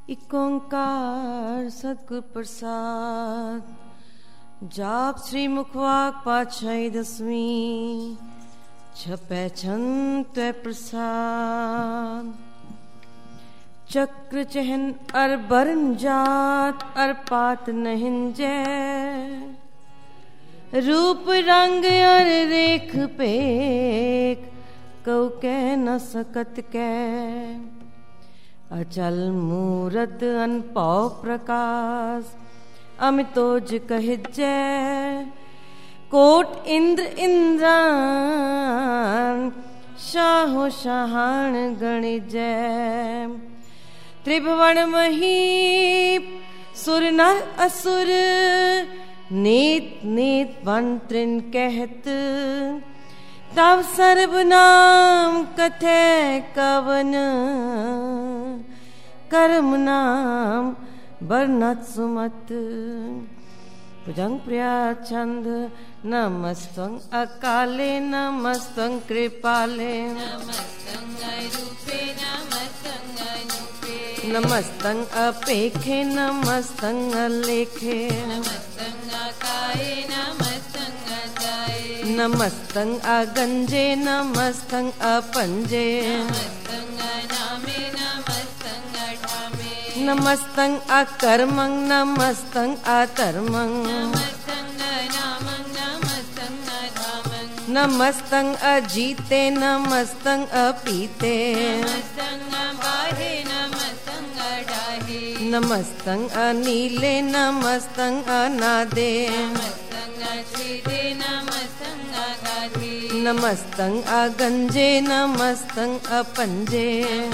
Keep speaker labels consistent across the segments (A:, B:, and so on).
A: एक ओंकार सद्गुरु प्रसाद। जाप श्री मुखवाक पातशाही दसवीं छपै छंद त्वै प्रसाद। चक्र चहन अर बरन जात अर पात नहिन जय। रूप रंग अर रेख पेख कौ कह न सकत कै। अचल मूरत अनपौ प्रकाश अमितोज कहिजै। कोट इंद्र इंद्रान शाहो शाहान गणिजै। त्रिभुवन महीप सुर नर असुर नीत नीत वन त्रिन कहत। तब सर्वनाम कथे कवन कर्म नाम बरनत सुमत। भुजंग प्रिया छंद नमस्तं अकाले नमस्तं कृपाले। नमस्तं अपेखे नमस्तं अलेखे। नमस्तं अगंजे नमस्तं अपंजे। नमस्तं अकर्मं नमस्तं अधर्मं। नमस्तं अजीते नमस्तं अपीते। नमस्तं अनीले नमस्तं अनादे। नमस्तं अगंजे नमस्तं अपंजे।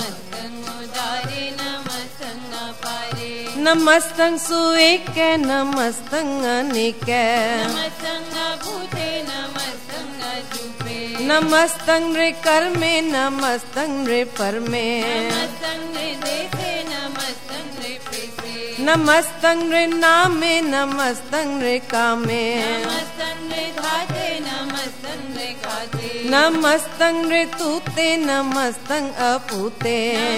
A: नमस्तं सुएके नमस्तं अनेके। नमस्तं रे कर्मे नमस्तं रे परमे। नमस्तं रे नामे नमस्तं रे कामे। नमस्तं रे तूते नमस्तं अपूते।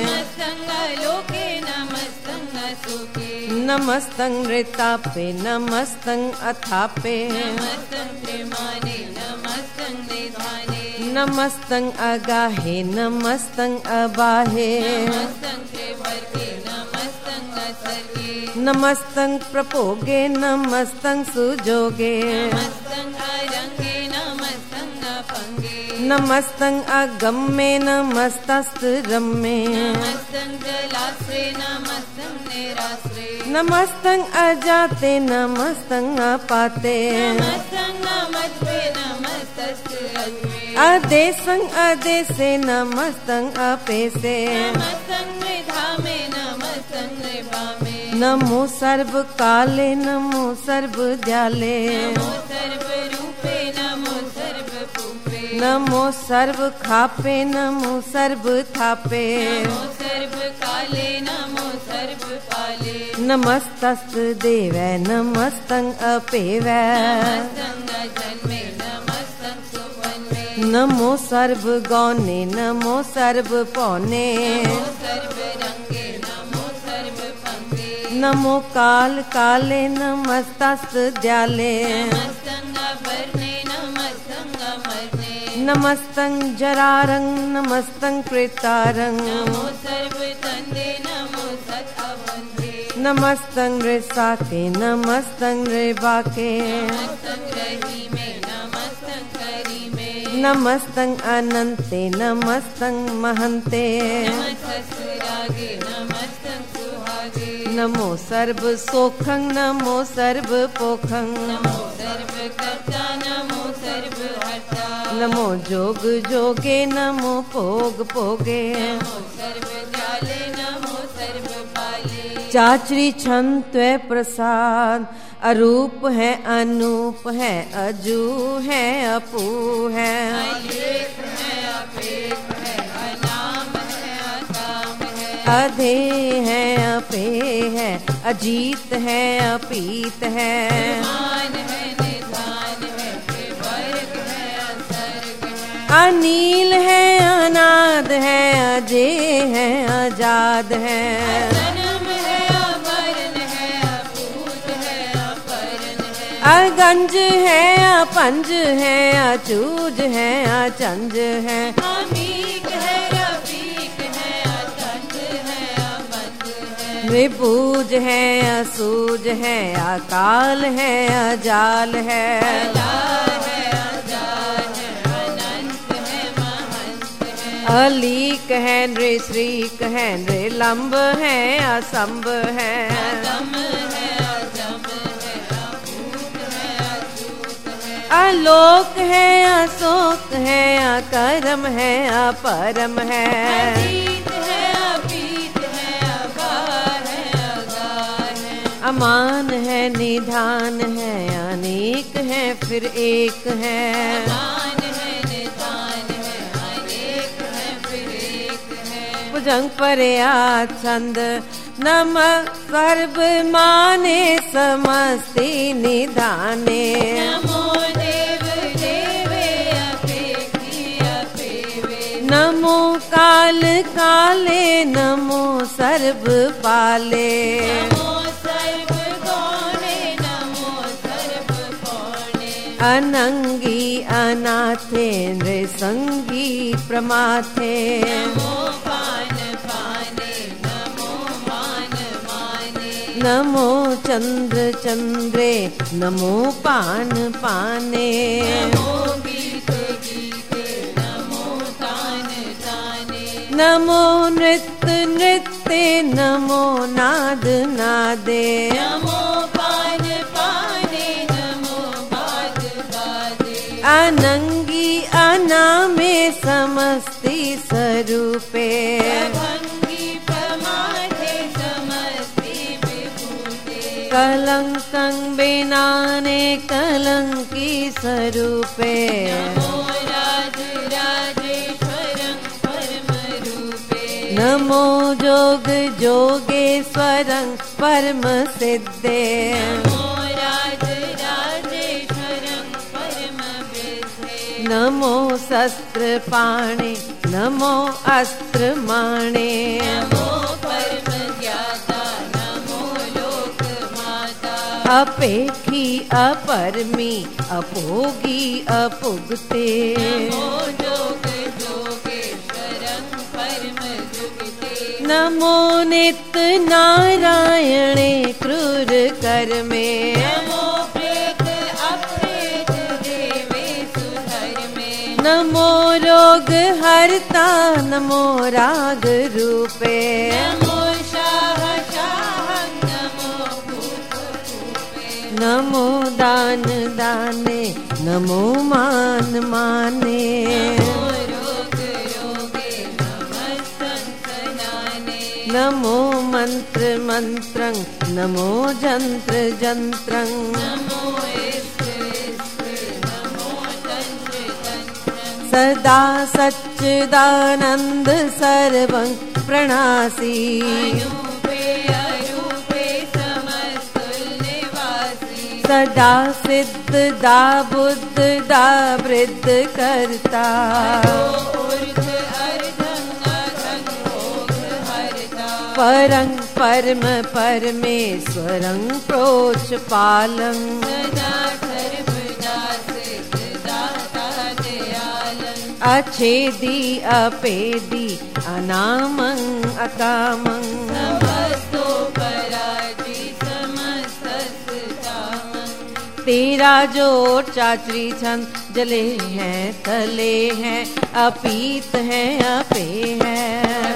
A: नमस्तं रे तापे नमस्तं अथापे। नमस्तं अगाहे नमस्तं अबाहे। नमस्तं प्रपोगे नमस्तं सुजोगे। नमस्तं अगम्मे नमस्तस्त्रम्मे। नमस्तं अजाते नमस्तं अपाते। अदेशं अदेशे नमस्तं अपेसे। नमो सर्व काले नमो सर्व दयाले। नमो सर्व खापे नमो सर्व थापे। नमस्तस्त देवै नमस्तं अपेवै। नमो सर्व गौने नमो सर्व पौने। नमो काल काले नमस्तस्त दयाले। नमस्तं जरारं नमस्तं प्रेतारं। नमस्तं रे साके नमस्तं रे बाके। नमस्तं अनंते नमस्तं महंते। नमो सर्व सोखं नमो सर्व पोखं। नमो जोग जोगे नमो भोग भोगे। चाचरी छंद त्वै प्रसाद। अरूप है अनूप है अजू है अपू है। अधे है अपे है अजीत है अपीत है। अनील है अनाद है अजय है आजाद है। गंज है पंज है चूज है चंज है
B: अमीक है अफीक है तंज है बंज है
A: विपूज है सूज है काल है जाल है अलीक है नृश्रीक है नृलंब है असंभ है अलोक है अशोक है अकरम है अपरम है
B: अतीत है अपीत है अपार है अगार है
A: अमान है निधान है अनेक है फिर एक है
B: मान है निदान है अनेक है फिर एक है
A: भुजंग परया छंद नम सर्व माने समस्ति निधाने
B: नमो देव देवे अपेक्षी अपेवे
A: नमो काल काले नमो सर्व पाले
B: नमो सर्व गौणे नमो सर्व पौणे
A: अनंगी अनाथे नृसंगी प्रमाथे
B: नमो पान पाने नमो मान माने
A: नमो चंद्र चंद्रे नमो पान पाने
B: नमो गीत गीते नमो तान ताने
A: नमो नृत्य नृत्य नमो नाद नादे
B: नमो पान पाने नमो बाद बादे
A: अनंगी अनामे समस्ति स्वरूपे
B: भंगी प्रमादे समस्ति विभूते
A: कलंकं बेनाने कलंकी स्वरूपे
B: नमो राज राजेश्वरं परम रूपे
A: नमो जोग जोगेश्वरं परम सिद्धे
B: नमो राज राजेश्वरं परम वृद्धे
A: नमो शस्त्र पाणे नमो अस्त्र माणे
B: नमो परम ज्ञाता नमो लोक माता
A: अपेखी अपरमी अपोगी अपुगते
B: नमो जोग जोगेश्वरं परम जुगते
A: नमो नित्य नारायणे क्रूर कर्मे
B: नमो प्रेत अप्रेत देवे सुधर्मे
A: नमो रोग हरता नमो राग रूपे
B: नमो शाह शाहं नमो भूप भूपे
A: नमो दान दाने नमो मान माने
B: नमो रोग रोगे नमस्तंसनाने
A: नमो मंत्र मंत्रं नमो जंत्र जंत्रं
B: नमो इष्ट इष्ट नमो तंत्र तंत्रं
A: सदा सच्चिदानंद सर्वं प्रणासी
B: अरूपे अरूपे समस्तुल निवासी
A: सदा सिद्ध दा बुद्ध दा वृद्ध करता
B: ऊर्ध अर्धं अधं भोग हरता
A: परं परम परमेश्वरं प्रोच पालं
B: सदा सर्वदा सिद्धदाता दयालं
A: अछेदी अपेदी अनामं अकामं
B: समस्तो पराजी समस्तस्तामं
A: तेरा जो चाचरी छंद जले हैं तले हैं अपीत हैं अपे हैं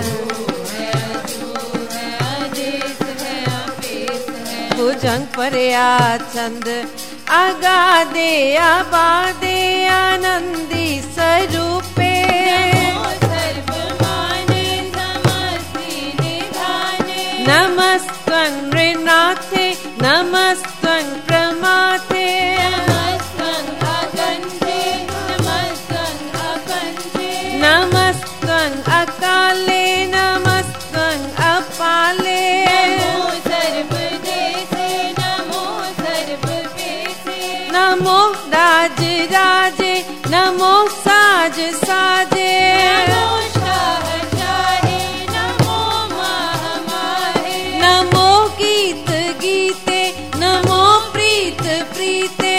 A: भुजंग परया छंद अगादे अबादे आनंदी स्वरूपे
B: नमो सर्वमाने समस्ति निधाने
A: नमस्त्वं नृनाथे नमस्त्वं प्रमाथे
B: नमस्तं अगन्धे नमस्तं अकन्धे
A: नमस्त्वं अकाले नमस्त्वं अपाले
B: नमो सर्वदेशे नमो सर्वपेशे
A: नमो राज राजे नमो साज साजे
B: नमो शाह शाहे नमो माह माहे
A: नमो गीत गीते नमो प्रीत प्रीते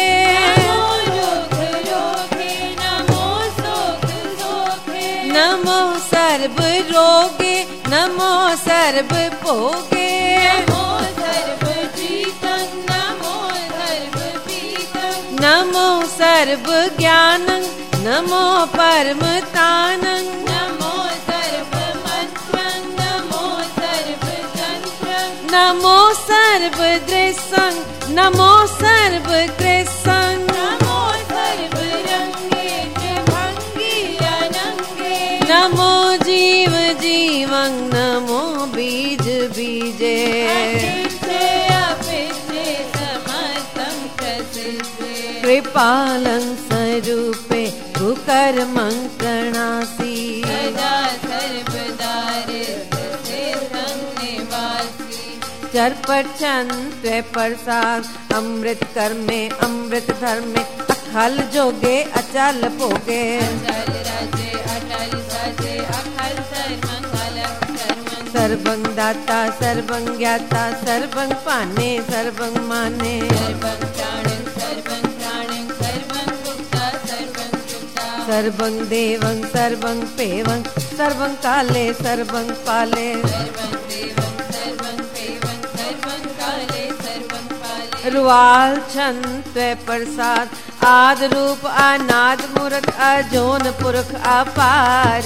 A: भोगे नमो सर्व भोगे
B: नमो सर्वजीतं नमो सर्वपीतं
A: नमो सर्व ज्ञानं नमो परमतानं
B: नमो सर्वमन्त्रं नमो सर्वतन्त्रं
A: नमो सर्वदृशं नमो सर्वकृशं
B: नमो सर्वरङ्गेन्द्र भङ्गी अनङ्गे
A: नमो जीव जीवं नमो बीज बीजे
B: अचिन्त्य अपित्रे समस्तं प्रसिद्धे
A: कृपालं स्वरूपे कुकर्मं प्रणासि
B: सदा सर्वदा हृदयं निवासी
A: चरपक्षन्त्वे प्रसाद अमृत कर्मे अमृत धर्मे अखल जोगे अचल भोगे
B: अचल राजे अटल साजे अखल सर्वमंगलं सर्वं
A: सर्वं दाता सर्वं ज्ञाता सर्वं पाने सर्वं माने
B: सर्वं प्राणं सर्वं गुप्ता सर्वं गुप्ता
A: सर्वं देवं सर्वं पेवं सर्वं काले सर्वं पाले
B: सर्वं देवं सर्वं देवं सर्वं काले सर्वं पाले
A: रुवाल छन्त्वे प्रसाद आद रूप अनाद मूर्त अजोन पुरख अपार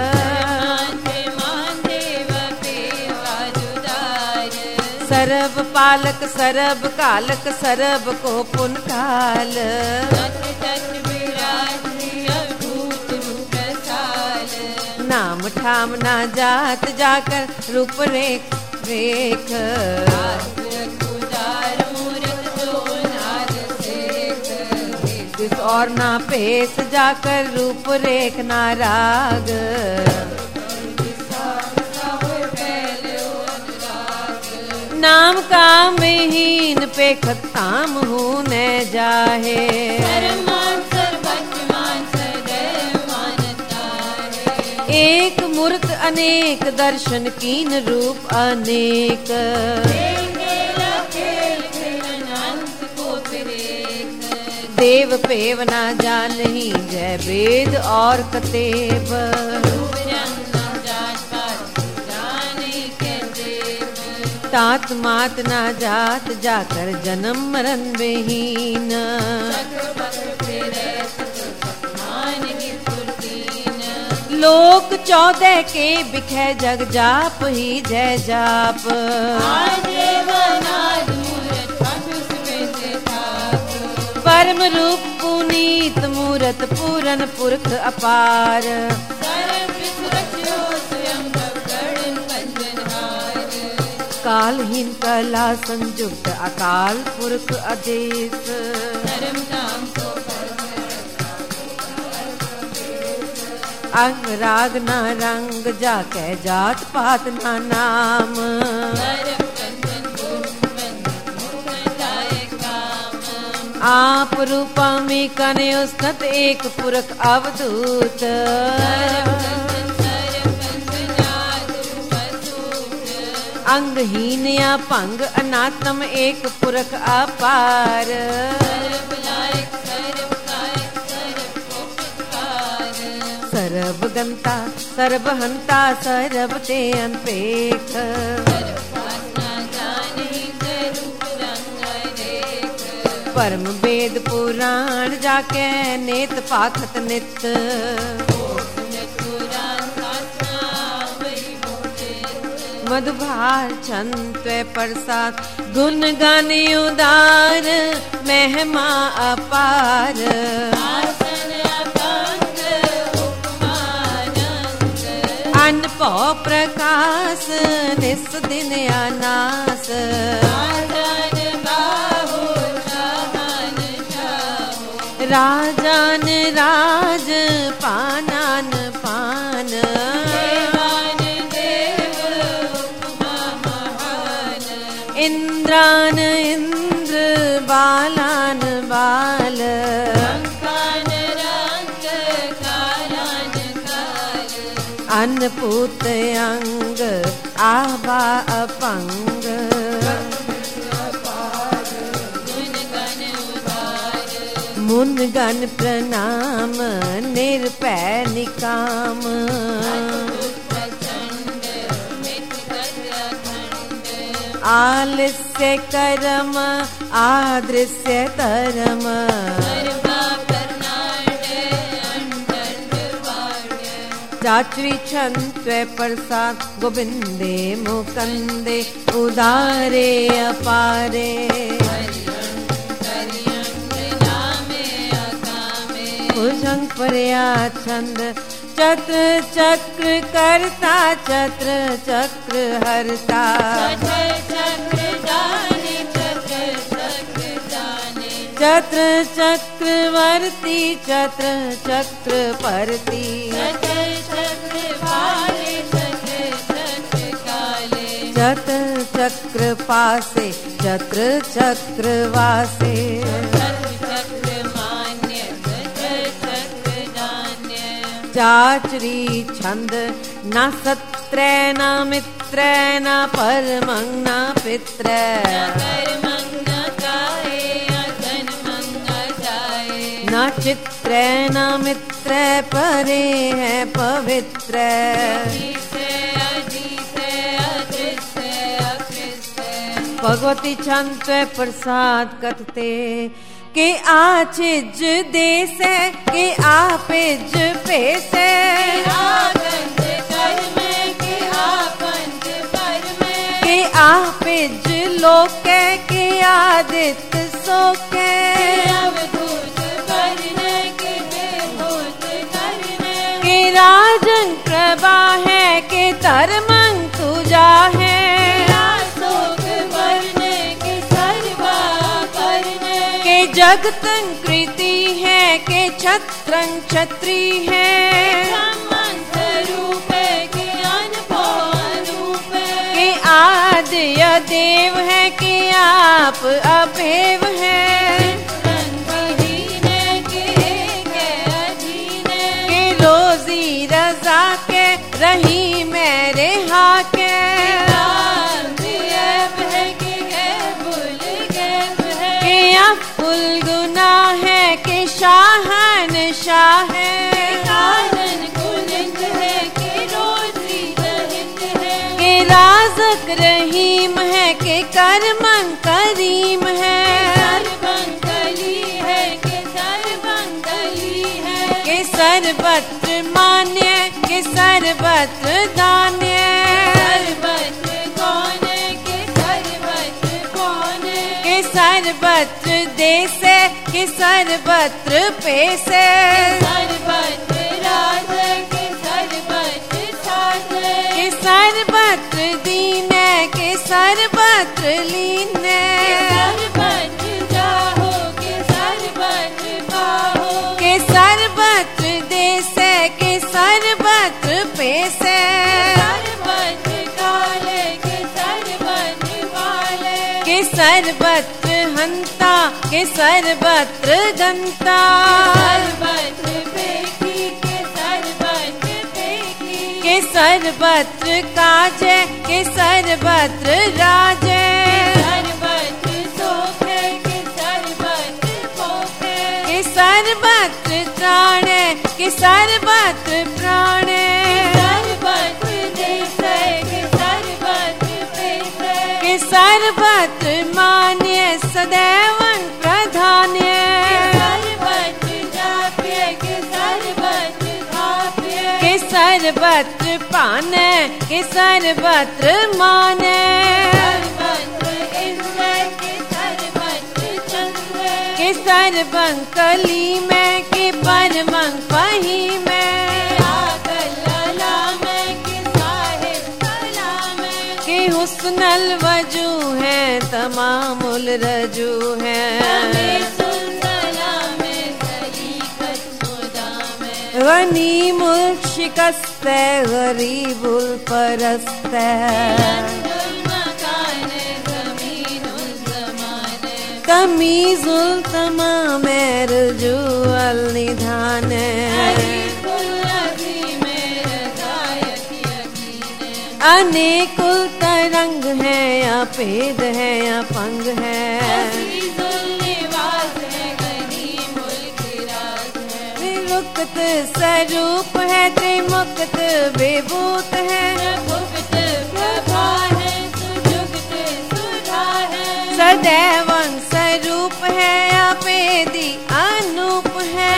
B: मान देव पेवाजुदार
A: सर्व पालक सर्व कालक सर्व को पुन काल
B: तत्र तत्र विराजति अद्भुत रूप साल
A: नाम ठाम ना जात जाकर रूप रेख रेख
B: उदार मूरत जो नाद शेख
A: दिस और ना पेश जाकर रूप रेख ना राग नाम काम विहीन पे खत्ताम हूँ न जाहे
B: सर्वमान सर्वज्ञमान सदैव मानता है
A: एक मूर्त अनेक दर्शन कीन रूप अनेक देव पेव ना जानही जय वेद और कतेब तात मात ना जात जाकर जन्म मरण विहीन लोक 14 के बिखे जग जाप ही जय जाप परम रूप पुनीत मूरत पूरन पुरख अपार कालहीन कला संयुक्त अकाल पुरख आदेश अंग राग ना रंग जाके जात पात ना नाम आप रूपा में कने उस्तत एक पुरख अवधूत अंगहीन या पंग अनात्म एक पुरख अपार सर्व गंता सर्वहंता सर्व ते अनपेख परम वेद पुराण जाके नेत पाखत नित मधुभार छन्त्वे प्रसाद गुण गाने उदार महिमा अपार अन्न पौ प्रकाश निस दिन अनास राजान राज पानान पान इंद्रान इंद्र बालान बाल अन्नपूत अंग आबा अपंग मुन गण प्रणाम निरपै निकाम आलस्य कर्म आदृश्य तरम चाचरी छंत्वे प्रसाद गोविंदे मुकंदे उदारे अपारे भुजंग पर्या छंद चक्र चक्र करता चक्र चक्र हरता चक्र चक्रवर्ती चक्र चक्र परती चक्र चक्र पासे चक्र चक्र वासे चाचरी छंद न सत्र न मित्र न परमं न पित्र न चित्र न मित्र परे है पवित्र भगवती छंद प्रसाद कथते के आचिज देसे के आपिज पेसे के आपिज लोके के आदित्य सोके के राजन प्रभा है के धर्मं तुजा है जगतं कृति है के छत्रं छत्री है के आद्य देव है के आप अभेव है के रोजी रजा के रही मेरे हाके फुल गुना है के शाहन शाह के राज़क रहीम है के करमन करीम है के सर्वत्र मान्य के सर्वत्र दान्य सर्वत्र देसे के सर्वत्र पेसे के सर्वत्र दीन के सर्वत्र लीन के सर्वत्र देसे के सर्वत्र पेसे के सर्वत्र हंता के सर्वत्र गंता के सर्वत्र काजे के सर्वत्र राजे के सर्वत्र त्राणे के सर्वत्र प्राणे के सर्वत्र मान्य सदैव प्रधान्य के सर्वत्र पाने के सर्वत्र माने के सर्वं कली में के परमं पही में हुस्नल वजू है तमामुल रजू है गनीमुल शिकस्त गरीबुल परस्त तमीजुल तमाम रजू अल निधान अनेकुल तरंग है अपेद है अपंग है विमुक्त स्वरूप है त्रिमुक्त विभूत है सदैवं स्वरूप है अपेदी अनूप है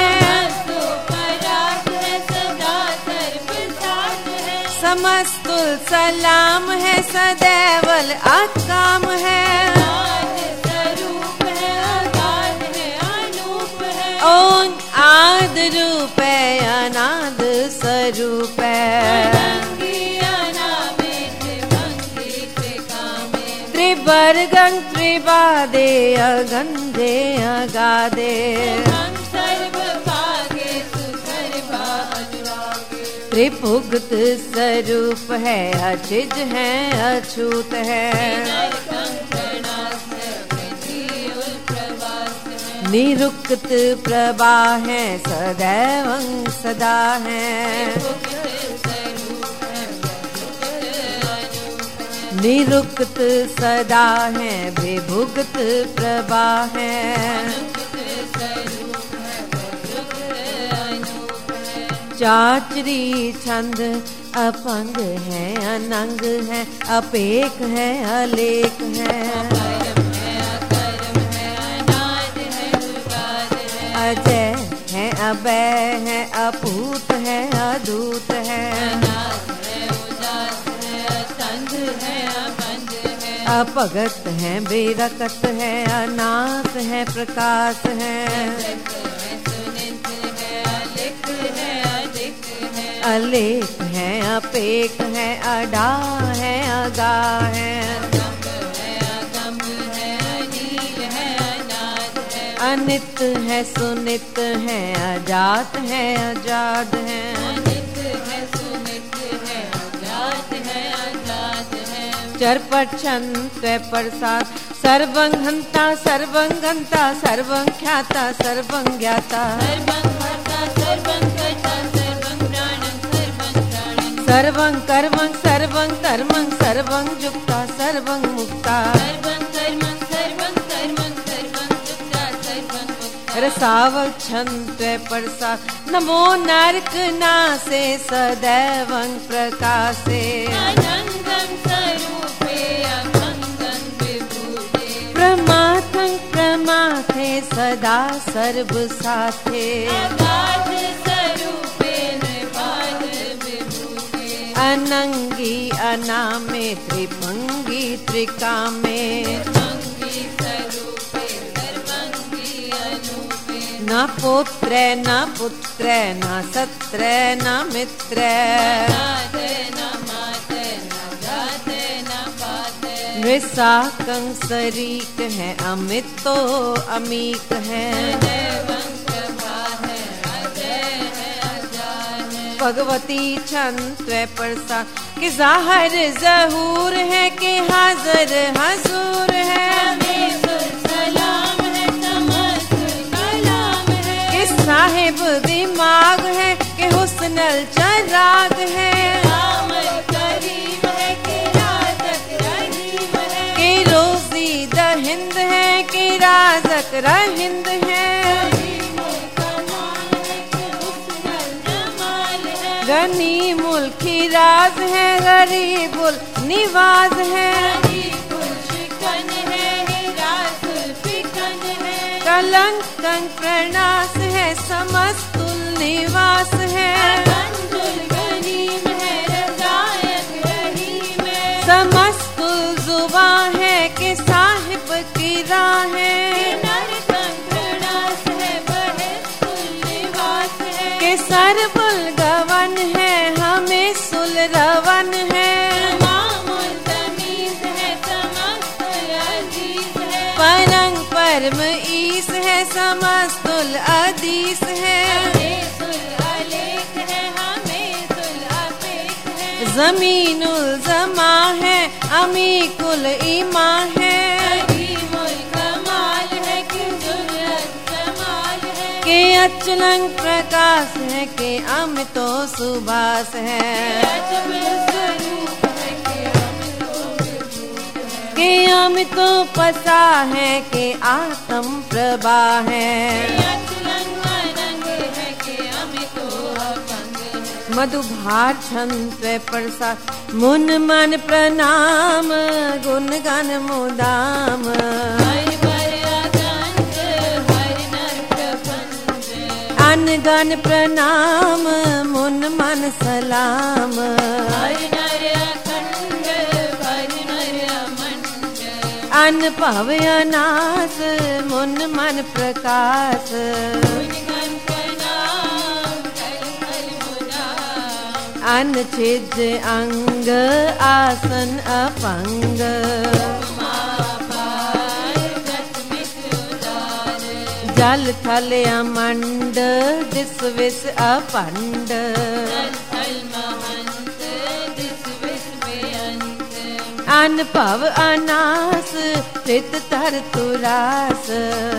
A: समस्तुल सलाम है सदैवल अकाम है ओं आद रूप है अनाद स्वरूप है त्रिवर्गं त्रिपादे अगंधे अगाधे त्रिभुक्त स्वरूप है अचिज है अछूत है निरुक्त प्रभा है सदैवं सदा है निरुक्त सदा है विभुक्त प्रभा है चाचरी छंद अपंग है अनंग है अपेक है अलेख है अजय है अभय है अपूत है अदूत है अपगत है बेरकत है अनाथ है प्रकाश है अलेख है अपेक है अडा है अगा है अनित है सुनित है अजात है अजाद है चरपट छंद प्रसाद सर्वं हंता सर्वं गंता सर्वं ख्याता सर्वं ज्ञाता सर्वं कर्मं सर्वं कर्मं सर्वं जुक्ता सर्वं मुक्ता रसावल छंद प्रसाद नमो नरक नासे सदैवं प्रकाशे प्रमाथं प्रमाथे सदा सर्व साथे अनंगी अनामे त्रिभंगी त्रिकामे न पुत्र न पुत्र न सत्र न मित्र नृसाकं शरीक है अमितो अमीक है भगवती छंद प्रसाद कि जाहिर जहूर है कि हाजिर हजूर है कि साहिब दिमाग है कि हुस्नल चराग है कि रोजी दहिंद है कि राजक रहिंद है गनी मुल्की राज है गरीबुल निवाज है कलंक प्रणास है समस्तुल निवास है समस्तुल जुबा है कि साहिब की राह है कि सरबुल गवन है हमें सुल रवन है परंग परम ईस है समस्तुल अदीस है जमीनुल जमा है अमीकुल ईमा है के अचलंग प्रकाश है के अमितो सुभाष है के अमितो पसा है के आत्म प्रभा है मधुभार छंद प्रसाद मुन मन प्रणाम गुण गण मुदाम गण प्रणाम मुन मन सलाम।
B: हर नर अखंड भर नर अमंड।
A: अन भव अनास मुन मन प्रकाश।
B: गुणगण प्रणाम कर कर मुरार।
A: अन छिज अंग आसन अपंग। जल थल अमंड दिस विस अपंड। अन भव अनास चित तर तुरास।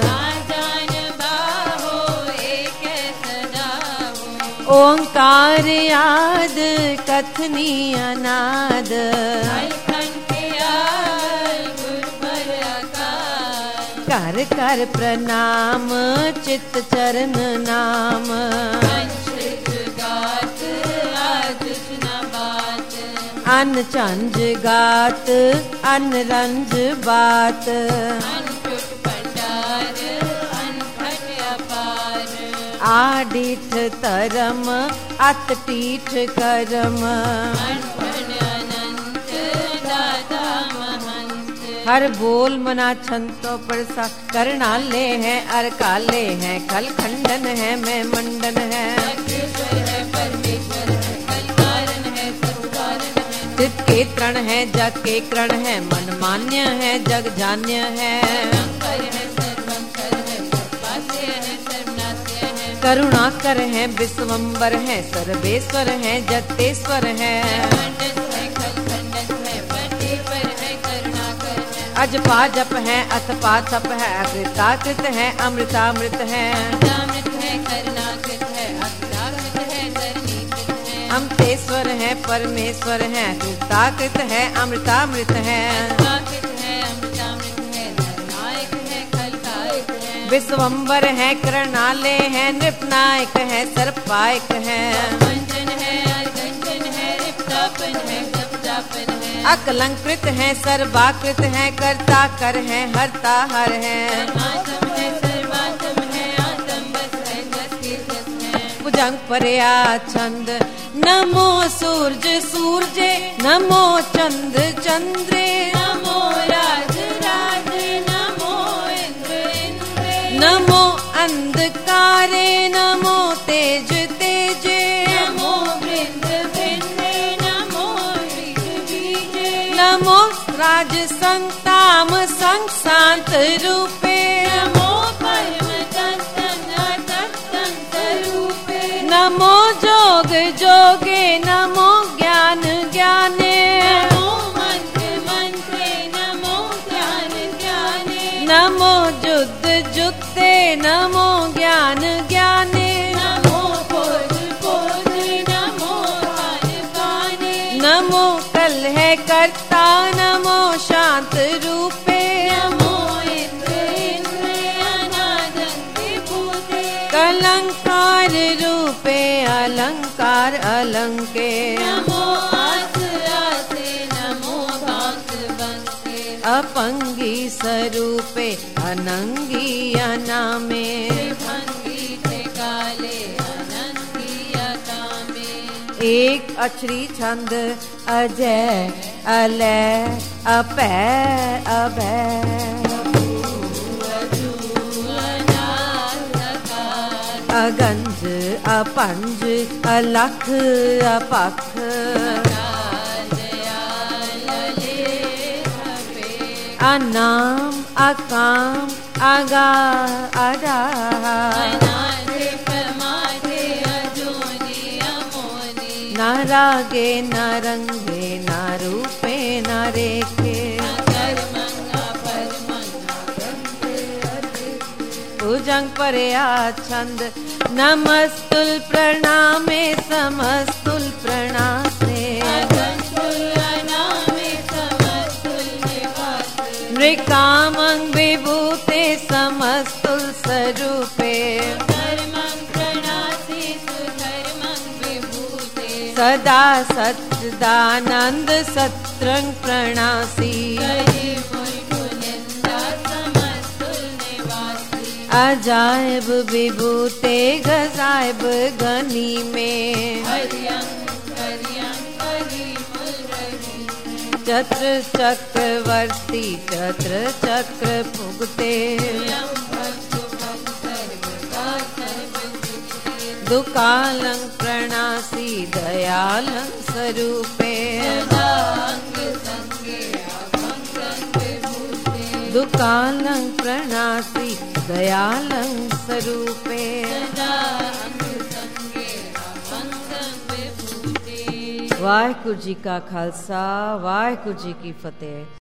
A: ओंकार याद कथनी अनाद। कर कर प्रणाम चित चरण नाम। अन चंज गात अन रंज बात। आडीठ तरम अत टीठ करम। हर बोल मना छंतो परसा। करनाले हैं अरकाले हैं कल खंडन है मैं मंडन है। चित के तृण है जग के करण है मन मान्य है जग जान्य है। करुणाकर है विश्वम्बर है सर्वेश्वर है जगतेश्वर है। अजपा जप है अथपा तप है अकृताकृत है अमृतामृत है। अमृतेश्वर है परमेश्वर है अकृताकृत है अमृतामृत है। विश्वम्बर है करणाले है नृपनायक है सर्पायक है। अकलंकृत है सर्वाकृत है कर्ता कर है हरता हर है। भुजंग परया छंद नमो सूरज सूरजे नमो चंद्र चंद्रे। नमो राज राज नमो इंद्र इंद्रे। नमो अंधकारे नमो तेज तेजे। नमो वृंद वृंदे नमो बीज बीजे। नमो राज संताम संग शांत रूपे। नमो परम तत्तंग रूपे। नमो जोग जोगे नमो ज्ञान ज्ञाने। नमो मंत्र मंत्रे नमो ज्ञान ज्ञाने। नमो जुद्ध जुत्ते नमो ज्ञान ज्ञाने। नमो बोध बोध नमो कान काने। नमो कल है कर्ता नमो शांत रूपे। नमो इंद्र इंद्र अनादि भूते। कलंकार रूपे अलंकार अलंके। नमो आस आसे नमो भांत बंके। अपंगी स्वरूपे अनंगी अनामे। भंगी थे काले अनंगी अकामे। एक अक्षरी छंद अजय अलय अपै अभय। अगंज अपंज अलख अपख। अनाम अकाम अगा अरा। न रागे न रंगे न रूपे न रेखे। भुजंग परया छंद नमस्तुल प्रणामे समस्तुल प्रणामे। नृकामं विभूते समस्तुल स्वरूपे। सदा सच्चिदानंद सत्रंग प्रणासी। अजायब विभूते गजायब गनी में चत्र चक्रवर्ती चत्र चक्र पुगते दुकालं प्रणासी दयालं स्वरूपे दुकालं प्रणासी दयालं स्वरूपे वाहिगुरु जी का खालसा वाहिगुरु जी की फतेह।